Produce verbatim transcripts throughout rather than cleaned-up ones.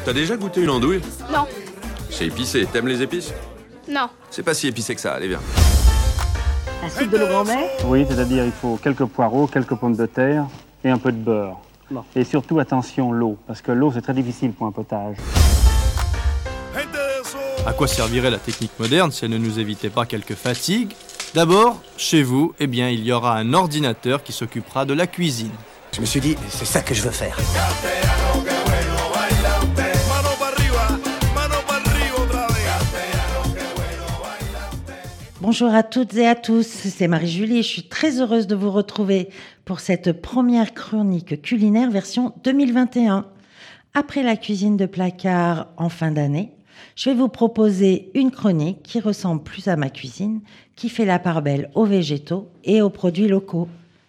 T'as déjà goûté une andouille? Non. C'est épicé. T'aimes les épices? Non. C'est pas si épicé que ça, allez, viens. Un soupe de nos grands-mères? Oui, c'est-à-dire il faut quelques poireaux, quelques pommes de terre et un peu de beurre. Bon. Et surtout, attention, l'eau, parce que l'eau, c'est très difficile pour un potage. À quoi servirait la technique moderne si elle ne nous évitait pas quelques fatigues? D'abord, chez vous, eh bien, il y aura un ordinateur qui s'occupera de la cuisine. Je me suis dit, c'est ça que je veux faire. Bonjour à toutes et à tous, c'est Marie-Julie et je suis très heureuse de vous retrouver pour cette première chronique culinaire version deux mille vingt et un. Après la cuisine de placard en fin d'année, je vais vous proposer une chronique qui ressemble plus à ma cuisine, qui fait la part belle aux végétaux et aux produits locaux.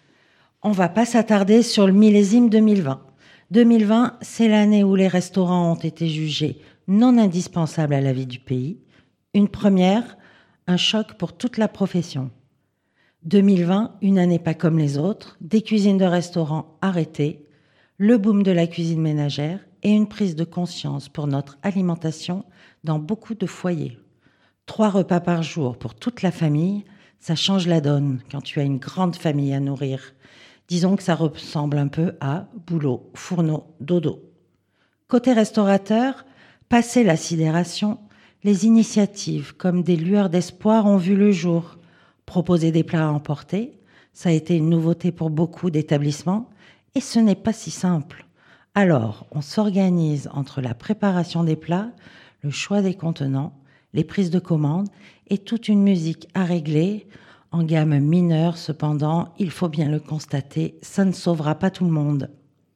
On va pas s'attarder sur le millésime deux mille vingt. deux mille vingt, c'est l'année où les restaurants ont été jugés non indispensables à la vie du pays. Une première, un choc pour toute la profession. deux mille vingt, une année pas comme les autres, des cuisines de restaurants arrêtées, le boom de la cuisine ménagère et une prise de conscience pour notre alimentation dans beaucoup de foyers. Trois repas par jour pour toute la famille, ça change la donne quand tu as une grande famille à nourrir. Disons que ça ressemble un peu à boulot, fourneau, dodo. Côté restaurateur, passé la sidération, les initiatives comme des lueurs d'espoir ont vu le jour. Proposer des plats à emporter, ça a été une nouveauté pour beaucoup d'établissements et ce n'est pas si simple. Alors, on s'organise entre la préparation des plats, le choix des contenants, les prises de commandes et toute une musique à régler, en gamme mineure cependant, il faut bien le constater, ça ne sauvera pas tout le monde.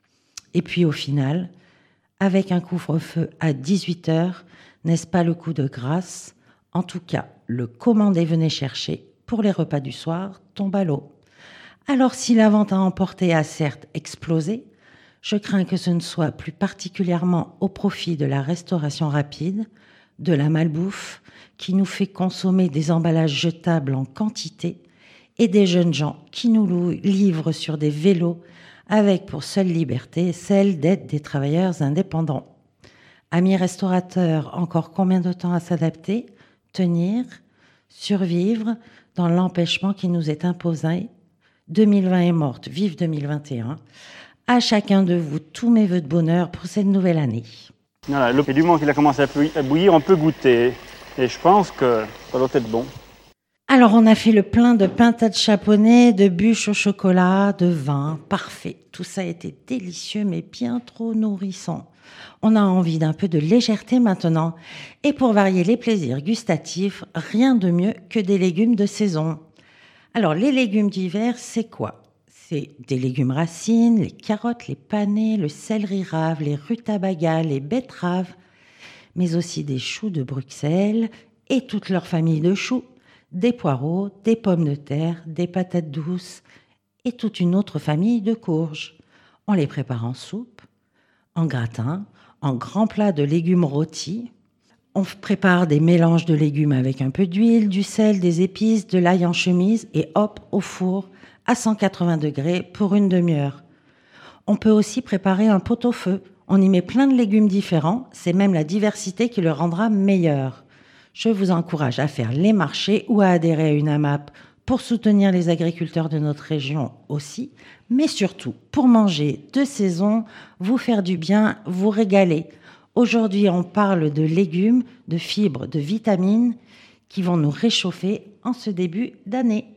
Et puis au final, avec un couvre-feu à dix-huit heures, n'est-ce pas le coup de grâce? En tout cas, le commander venez chercher pour les repas du soir tombe à l'eau. Alors si la vente à emporter a certes explosé, je crains que ce ne soit plus particulièrement au profit de la restauration rapide, de la malbouffe qui nous fait consommer des emballages jetables en quantité et des jeunes gens qui nous livrent sur des vélos avec pour seule liberté celle d'être des travailleurs indépendants. Amis restaurateurs, encore combien de temps à s'adapter, tenir, survivre dans l'empêchement qui nous est imposé? deux mille vingt est morte, vive deux mille vingt et un. À chacun de vous, tous mes vœux de bonheur pour cette nouvelle année. Voilà, le, et du moment qu'il a commencé à bouillir, on peut goûter. Et je pense que ça doit être bon. Alors, on a fait le plein de pintades chaponnais, de bûches au chocolat, de vin, parfait. Tout ça a été délicieux, mais bien trop nourrissant. On a envie d'un peu de légèreté maintenant. Et pour varier les plaisirs gustatifs, rien de mieux que des légumes de saison. Alors, les légumes d'hiver, c'est quoi? C'est des légumes racines, les carottes, les panais, le céleri rave, les rutabagas, les betteraves, mais aussi des choux de Bruxelles et toute leur famille de choux, des poireaux, des pommes de terre, des patates douces et toute une autre famille de courges. On les prépare en soupe, en gratin, en grand plat de légumes rôtis. On prépare des mélanges de légumes avec un peu d'huile, du sel, des épices, de l'ail en chemise et hop, au four à cent quatre-vingts degrés pour une demi-heure. On peut aussi préparer un pot-au-feu. On y met plein de légumes différents, c'est même la diversité qui le rendra meilleur. Je vous encourage à faire les marchés ou à adhérer à une AMAP pour soutenir les agriculteurs de notre région aussi, mais surtout pour manger de saison, vous faire du bien, vous régaler. Aujourd'hui, on parle de légumes, de fibres, de vitamines qui vont nous réchauffer en ce début d'année.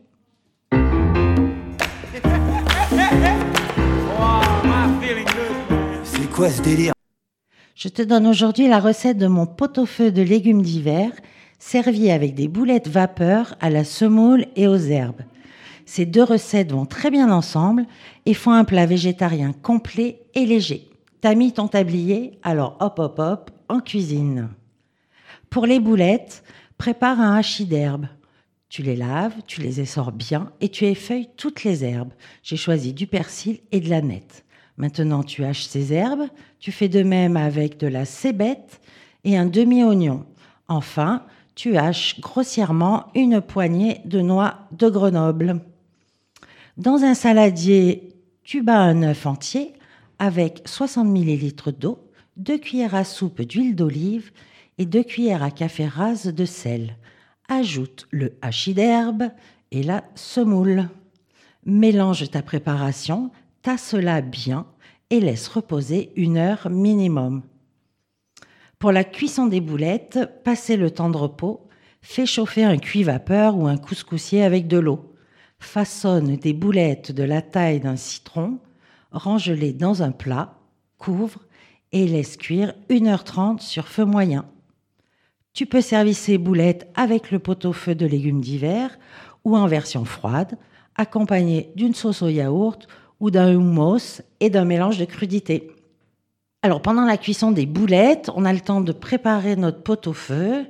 C'est quoi ce délire? Je te donne aujourd'hui la recette de mon pot-au-feu de légumes d'hiver, servi avec des boulettes vapeur à la semoule et aux herbes. Ces deux recettes vont très bien ensemble et font un plat végétarien complet et léger. T'as mis ton tablier, alors hop hop hop, en cuisine. Pour les boulettes, prépare un hachis d'herbes. Tu les laves, tu les essores bien et tu effeuilles toutes les herbes. J'ai choisi du persil et de l'aneth. Maintenant, tu haches ces herbes. Tu fais de même avec de la cébette et un demi-oignon. Enfin, tu haches grossièrement une poignée de noix de Grenoble. Dans un saladier, tu bats un œuf entier avec soixante millilitres d'eau, deux cuillères à soupe d'huile d'olive et deux cuillères à café rase de sel. Ajoute le hachis d'herbe et la semoule. Mélange ta préparation, tasse-la bien et laisse reposer une heure minimum. Pour la cuisson des boulettes, passez le temps de repos, fais chauffer un cuit-vapeur ou un couscoussier avec de l'eau. Façonne des boulettes de la taille d'un citron, range-les dans un plat, couvre et laisse cuire une heure trente sur feu moyen. Tu peux servir ces boulettes avec le pot-au-feu de légumes d'hiver ou en version froide, accompagné d'une sauce au yaourt ou d'un hummus et d'un mélange de crudités. Alors pendant la cuisson des boulettes, on a le temps de préparer notre pot-au-feu.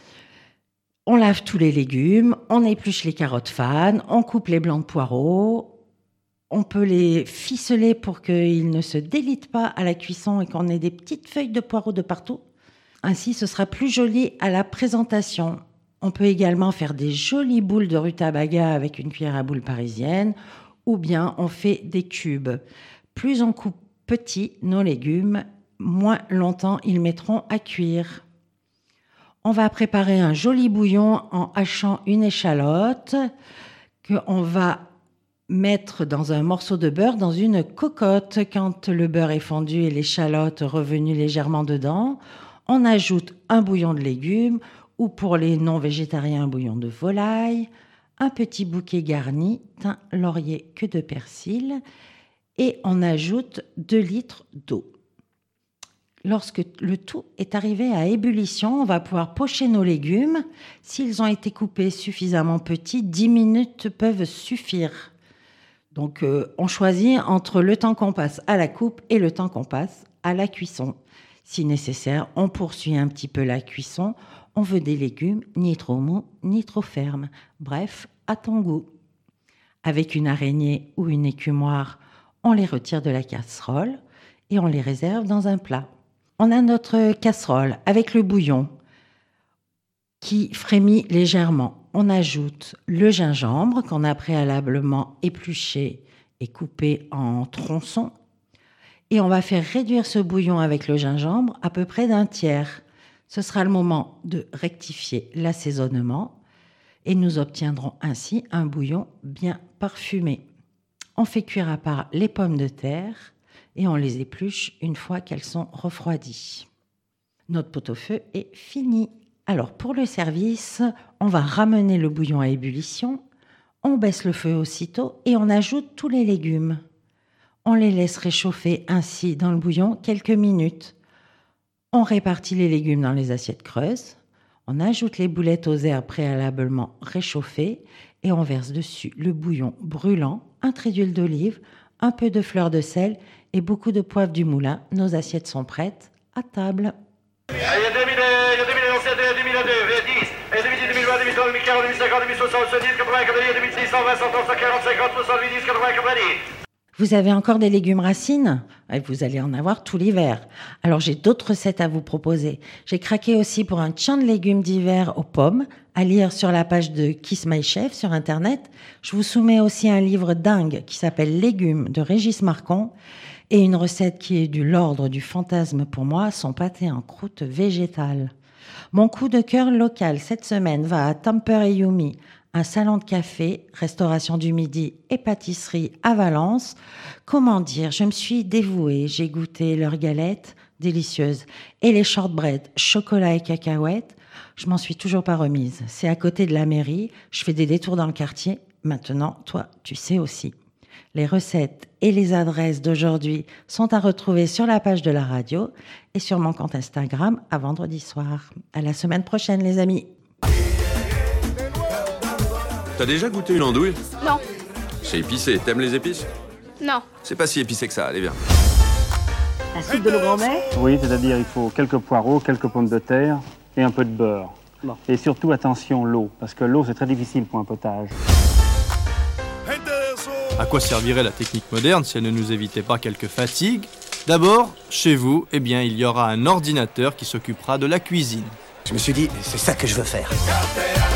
On lave tous les légumes, on épluche les carottes fanes, on coupe les blancs de poireaux, on peut les ficeler pour qu'ils ne se délitent pas à la cuisson et qu'on ait des petites feuilles de poireaux de partout. Ainsi, ce sera plus joli à la présentation. On peut également faire des jolies boules de rutabaga avec une cuillère à boule parisienne, ou bien on fait des cubes. Plus on coupe petits nos légumes, moins longtemps ils mettront à cuire. On va préparer un joli bouillon en hachant une échalote qu'on va mettre dans un morceau de beurre dans une cocotte. Quand le beurre est fondu et l'échalote revenue légèrement dedans, on ajoute un bouillon de légumes ou pour les non-végétariens un bouillon de volaille, un petit bouquet garni, thym, laurier, queue de persil et on ajoute deux litres d'eau. Lorsque le tout est arrivé à ébullition, on va pouvoir pocher nos légumes. S'ils ont été coupés suffisamment petits, dix minutes peuvent suffire. Donc, euh, on choisit entre le temps qu'on passe à la coupe et le temps qu'on passe à la cuisson. Si nécessaire, on poursuit un petit peu la cuisson. On veut des légumes ni trop mous, ni trop fermes. Bref, à ton goût. Avec une araignée ou une écumoire, on les retire de la casserole et on les réserve dans un plat. On a notre casserole avec le bouillon qui frémit légèrement. On ajoute le gingembre qu'on a préalablement épluché et coupé en tronçons. Et on va faire réduire ce bouillon avec le gingembre à peu près d'un tiers. Ce sera le moment de rectifier l'assaisonnement et nous obtiendrons ainsi un bouillon bien parfumé. On fait cuire à part les pommes de terre et on les épluche une fois qu'elles sont refroidies. Notre pot-au-feu est fini. Alors pour le service, on va ramener le bouillon à ébullition, on baisse le feu aussitôt et on ajoute tous les légumes. On les laisse réchauffer ainsi dans le bouillon quelques minutes. On répartit les légumes dans les assiettes creuses, on ajoute les boulettes aux herbes préalablement réchauffées et on verse dessus le bouillon brûlant, un trait d'huile d'olive, un peu de fleur de sel et beaucoup de poivre du moulin. Nos assiettes sont prêtes, à table. Il y a deux mille, il y a deux mille sept, deux mille deux, deux mille dix, deux mille dix, deux mille vingt, deux mille trente, deux mille quarante, deux mille cinquante, deux mille soixante, deux mille soixante-dix, quatre-vingts, quatre-vingt-dix, deux mille six cent vingt, cent trente, cent quarante, cinquante, soixante-dix, quatre-vingts, quatre-vingt-dix. Vous avez encore des légumes racines ? Vous allez en avoir tout l'hiver. Alors j'ai d'autres recettes à vous proposer. J'ai craqué aussi pour un tchan de légumes d'hiver aux pommes, à lire sur la page de Kiss My Chef sur Internet. Je vous soumets aussi un livre dingue qui s'appelle Légumes de Régis Marcon et une recette qui est de l'ordre du fantasme pour moi, son pâté en croûte végétale. Mon coup de cœur local cette semaine va à Tamper et Yumi, un salon de café, restauration du midi et pâtisserie à Valence. Comment dire, je me suis dévouée, j'ai goûté leurs galettes délicieuses et les shortbread, chocolat et cacahuètes. Je m'en suis toujours pas remise. C'est à côté de la mairie, je fais des détours dans le quartier. Maintenant, toi, tu sais aussi. Les recettes et les adresses d'aujourd'hui sont à retrouver sur la page de la radio et sur mon compte Instagram à vendredi soir. À la semaine prochaine, les amis. T'as déjà goûté une andouille? Non. C'est épicé. T'aimes les épices? Non. C'est pas si épicé que ça, allez viens. La soupe de nos grands-mères? Oui, c'est-à-dire il faut quelques poireaux, quelques pommes de terre et un peu de beurre. Bon. Et surtout, attention, l'eau, parce que l'eau, c'est très difficile pour un potage. À quoi servirait la technique moderne si elle ne nous évitait pas quelques fatigues? D'abord, chez vous, eh bien, il y aura un ordinateur qui s'occupera de la cuisine. Je me suis dit, c'est ça que je veux faire.